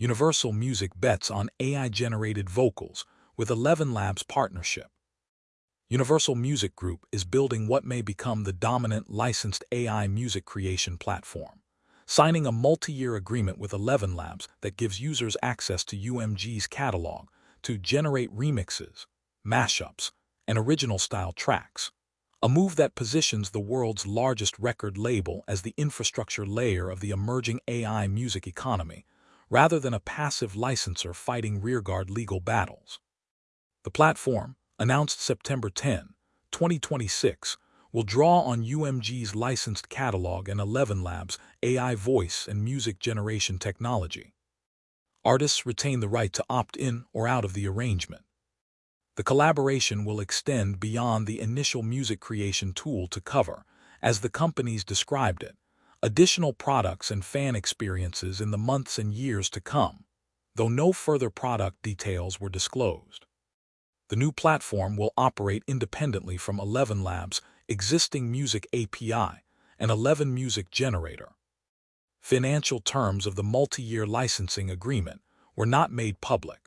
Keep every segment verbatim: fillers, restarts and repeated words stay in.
Universal Music bets on A I-generated vocals with Eleven Labs partnership. Universal Music Group is building what may become the dominant licensed A I music creation platform, signing a multi-year agreement with Eleven Labs that gives users access to U M G's catalog to generate remixes, mashups, and original-style tracks, a move that positions the world's largest record label as the infrastructure layer of the emerging A I music economy, rather than a passive licensor fighting rearguard legal battles. The platform, announced September tenth, twenty twenty-six, will draw on U M G's licensed catalog and Eleven Labs' A I voice and music generation technology. Artists retain the right to opt in or out of the arrangement. The collaboration will extend beyond the initial music creation tool to cover, as the companies described it, additional products and fan experiences in the months and years to come, though no further product details were disclosed. The new platform will operate independently from Eleven Labs' existing music A P I and Eleven Music Generator. Financial terms of the multi-year licensing agreement were not made public.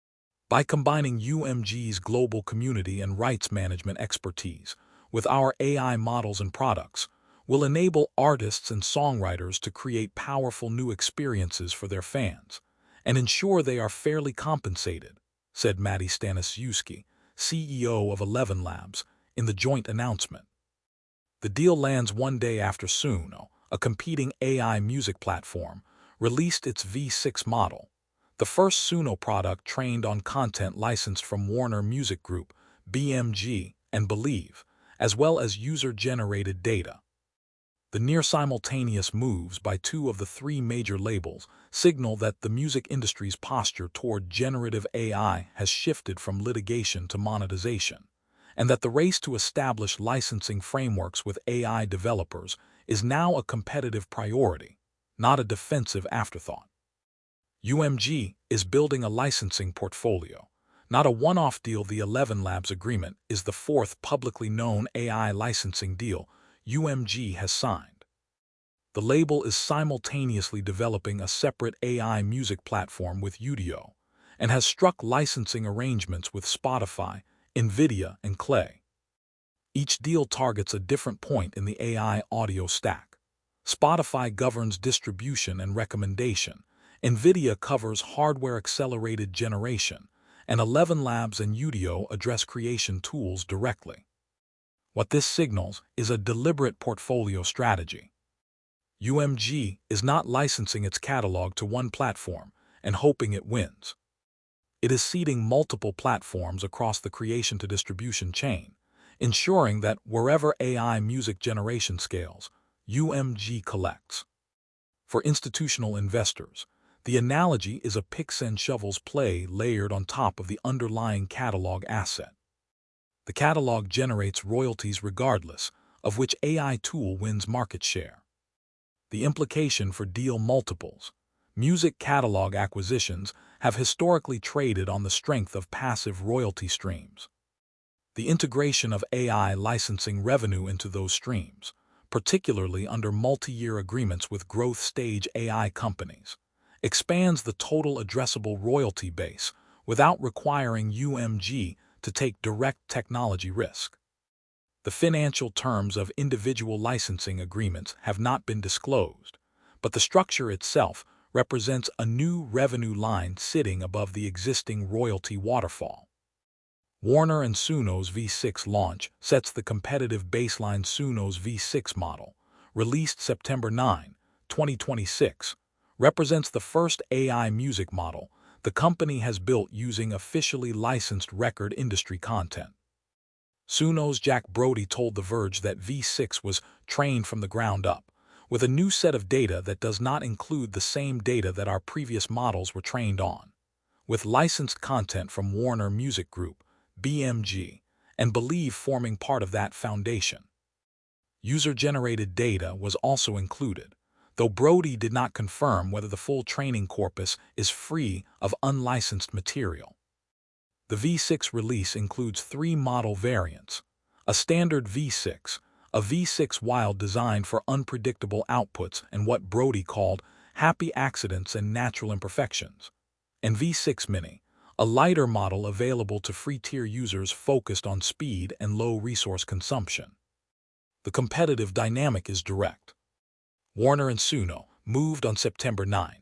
By combining U M G's global community and rights management expertise with our A I models and products, will enable artists and songwriters to create powerful new experiences for their fans and ensure they are fairly compensated, said Matti Staniszewski, C E O of Eleven Labs, in the joint announcement. The deal lands one day after Suno, a competing A I music platform, released its V six model, the first Suno product trained on content licensed from Warner Music Group, B M G, and Believe, as well as user-generated data. The near-simultaneous moves by two of the three major labels signal that the music industry's posture toward generative A I has shifted from litigation to monetization, and that the race to establish licensing frameworks with A I developers is now a competitive priority, not a defensive afterthought. U M G is building a licensing portfolio, not a one-off deal. The Eleven Labs agreement is the fourth publicly known A I licensing deal U M G has signed. The label is simultaneously developing a separate A I music platform with Udio and has struck licensing arrangements with Spotify, NVIDIA, and Clay. Each deal targets a different point in the A I audio stack. Spotify governs distribution and recommendation, NVIDIA covers hardware-accelerated generation, and Eleven Labs and Udio address creation tools directly. What this signals is a deliberate portfolio strategy. U M G is not licensing its catalog to one platform and hoping it wins. It is seeding multiple platforms across the creation-to-distribution chain, ensuring that wherever A I music generation scales, U M G collects. For institutional investors, the analogy is a picks and shovels play layered on top of the underlying catalog asset. The catalog generates royalties regardless of which A I tool wins market share. The implication for deal multiples: music catalog acquisitions have historically traded on the strength of passive royalty streams. The integration of A I licensing revenue into those streams, particularly under multi-year agreements with growth-stage A I companies, expands the total addressable royalty base without requiring U M G to take direct technology risk. The financial terms of individual licensing agreements have not been disclosed, but the structure itself represents a new revenue line sitting above the existing royalty waterfall. Warner and Suno's V six launch sets the competitive baseline. Suno's V six model, released September ninth, twenty twenty-six, represents the first A I music model the company has built using officially licensed record industry content. Suno's Jack Brody told The Verge that V six was trained from the ground up, with a new set of data that does not include the same data that our previous models were trained on, with licensed content from Warner Music Group, B M G, and Believe forming part of that foundation. User-generated data was also included, though Brody did not confirm whether the full training corpus is free of unlicensed material. The V six release includes three model variants: a standard V six, a V six Wild designed for unpredictable outputs, and what Brody called happy accidents and natural imperfections, and V six Mini, a lighter model available to free-tier users focused on speed and low resource consumption. The competitive dynamic is direct. Warner and Suno moved on September ninth.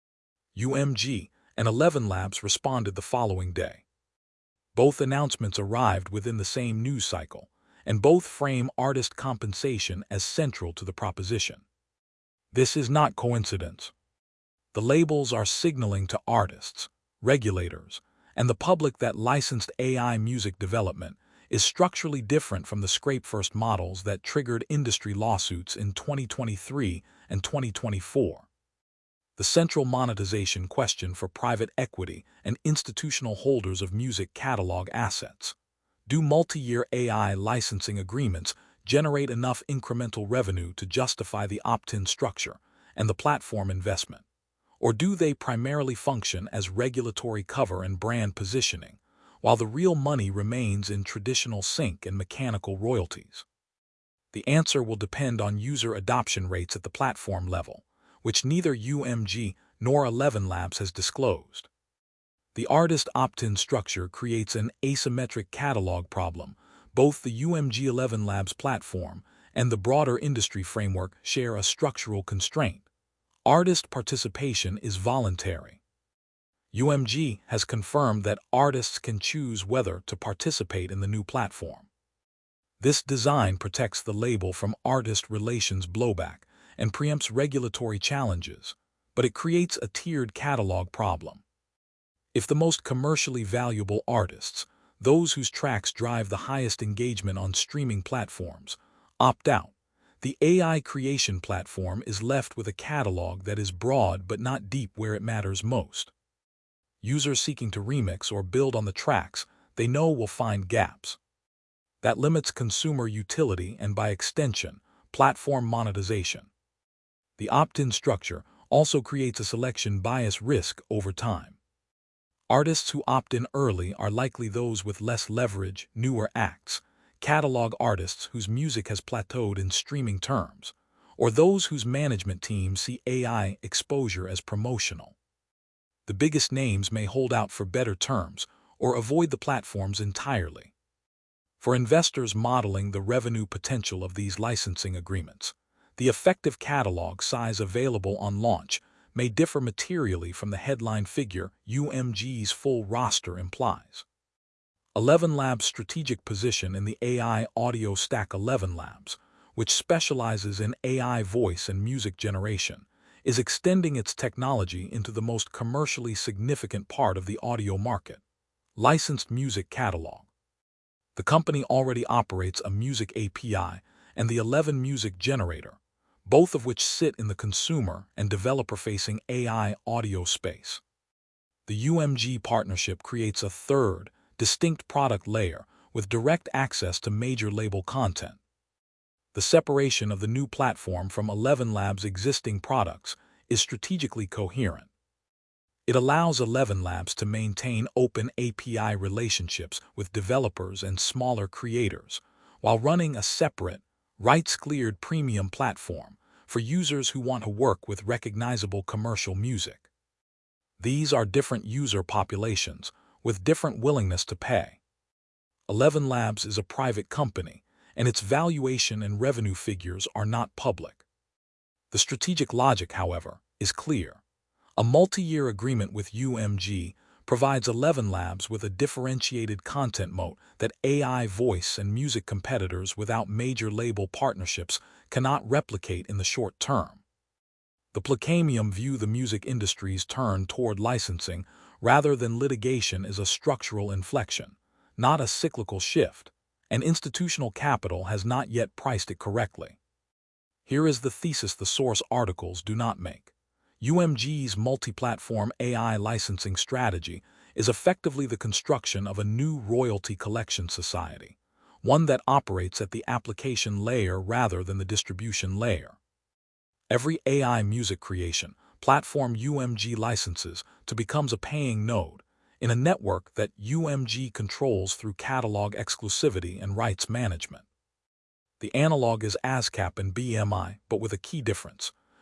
U M G and Eleven Labs responded the following day. Both announcements arrived within the same news cycle, and both frame artist compensation as central to the proposition. This is not coincidence. The labels are signaling to artists, regulators, and the public that licensed A I music development is structurally different from the scrape-first models that triggered industry lawsuits in twenty twenty-three and twenty twenty-four. The central monetization question for private equity and institutional holders of music catalog assets. Do multi-year A I licensing agreements generate enough incremental revenue to justify the opt-in structure and the platform investment? Or do they primarily function as regulatory cover and brand positioning, while the real money remains in traditional sync and mechanical royalties? The answer will depend on user adoption rates at the platform level, which neither U M G nor Eleven Labs has disclosed. The artist opt-in structure creates an asymmetric catalog problem. Both the U M G Eleven Labs platform and the broader industry framework share a structural constraint. Artist participation is voluntary. U M G has confirmed that artists can choose whether to participate in the new platform. This design protects the label from artist relations blowback and preempts regulatory challenges, but it creates a tiered catalog problem. If the most commercially valuable artists, those whose tracks drive the highest engagement on streaming platforms, opt out, the A I creation platform is left with a catalog that is broad but not deep where it matters most. Users seeking to remix or build on the tracks they know will find gaps. That limits consumer utility and, by extension, platform monetization. The opt-in structure also creates a selection bias risk over time. Artists who opt in early are likely those with less leverage, newer acts, catalog artists whose music has plateaued in streaming terms, or those whose management teams see A I exposure as promotional. The biggest names may hold out for better terms or avoid the platforms entirely. For investors modeling the revenue potential of these licensing agreements, the effective catalog size available on launch may differ materially from the headline figure U M G's full roster implies. Eleven Labs' strategic position in the A I audio stack Eleven Labs, which specializes in A I voice and music generation, is extending its technology into the most commercially significant part of the audio market, licensed music catalog. The company already operates a music A P I and the Eleven Music Generator, both of which sit in the consumer and developer-facing A I audio space. The U M G partnership creates a third, distinct product layer with direct access to major label content. The separation of the new platform from Eleven Labs' existing products is strategically coherent. It allows Eleven Labs to maintain open A P I relationships with developers and smaller creators, while running a separate, rights-cleared premium platform for users who want to work with recognizable commercial music. These are different user populations with different willingness to pay. Eleven Labs is a private company, and its valuation and revenue figures are not public. The strategic logic, however, is clear. A multi-year agreement with U M G provides Eleven Labs with a differentiated content moat that A I voice and music competitors without major label partnerships cannot replicate in the short term. The Placamium view the music industry's turn toward licensing rather than litigation is a structural inflection, not a cyclical shift, and institutional capital has not yet priced it correctly. Here is the thesis the source articles do not make. U M G's multi-platform A I licensing strategy is effectively the construction of a new royalty collection society, one that operates at the application layer rather than the distribution layer. Every A I music creation platform U M G licenses to becomes a paying node in a network that U M G controls through catalog exclusivity and rights management. The analog is ASCAP and B M I, but with a key difference.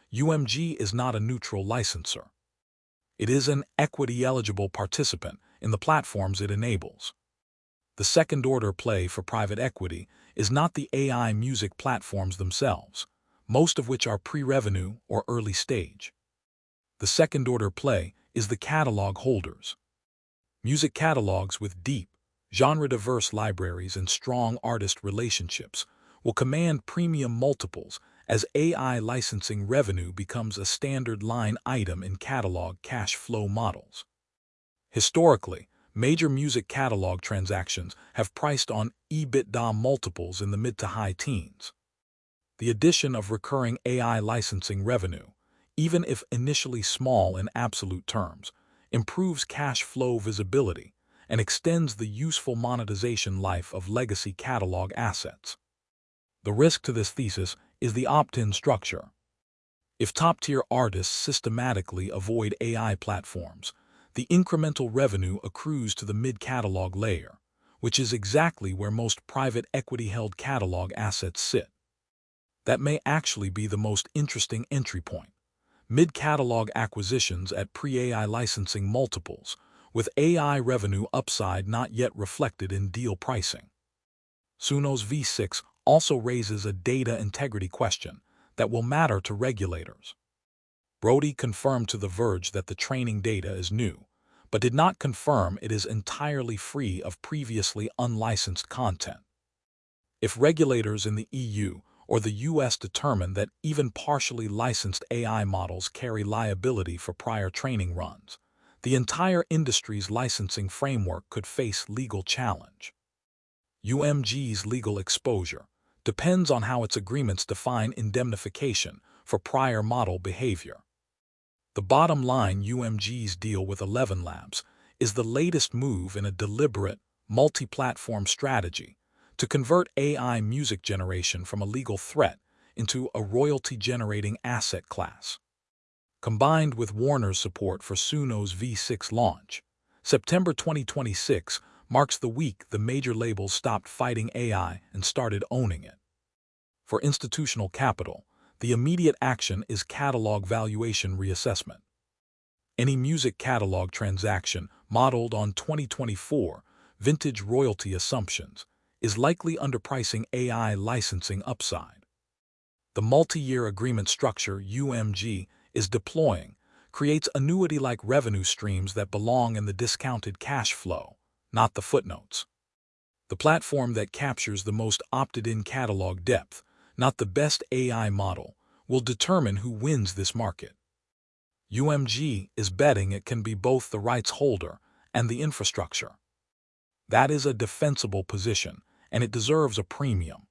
U M G is not a neutral licensor. It is an equity-eligible participant in the platforms it enables. The second-order play for private equity is not the A I music platforms themselves, most of which are pre-revenue or early stage. The second-order play is the catalog holders. Music catalogs with deep, genre-diverse libraries and strong artist relationships will command premium multiples as A I licensing revenue becomes a standard line item in catalog cash flow models. Historically, major music catalog transactions have priced on EBITDA multiples in the mid to high teens. The addition of recurring A I licensing revenue, even if initially small in absolute terms, improves cash flow visibility and extends the useful monetization life of legacy catalog assets. The risk to this thesis is the opt-in structure. If top-tier artists systematically avoid A I platforms, the incremental revenue accrues to the mid-catalog layer, which is exactly where most private equity-held catalog assets sit. That may actually be the most interesting entry point. Mid-catalog acquisitions at pre-A I licensing multiples, with A I revenue upside not yet reflected in deal pricing. Sunos V six also raises a data integrity question that will matter to regulators. Brody confirmed to The Verge that the training data is new, but did not confirm it is entirely free of previously unlicensed content. If regulators in the E U or the U S determine that even partially licensed A I models carry liability for prior training runs, the entire industry's licensing framework could face legal challenge. U M G's legal exposure depends on how its agreements define indemnification for prior model behavior. The bottom line, U M G's deal with Eleven Labs is the latest move in a deliberate, multi-platform strategy to convert A I music generation from a legal threat into a royalty-generating asset class. Combined with Warner's support for Sunos V six launch, September twenty twenty-six marks the week the major labels stopped fighting A I and started owning it. For institutional capital, the immediate action is catalog valuation reassessment. Any music catalog transaction modeled on twenty twenty-four vintage royalty assumptions is likely underpricing A I licensing upside. The multi-year agreement structure U M G is deploying creates annuity-like revenue streams that belong in the discounted cash flow, not the footnotes. The platform that captures the most opted-in catalog depth, not the best A I model, will determine who wins this market. U M G is betting it can be both the rights holder and the infrastructure. That is a defensible position, and it deserves a premium.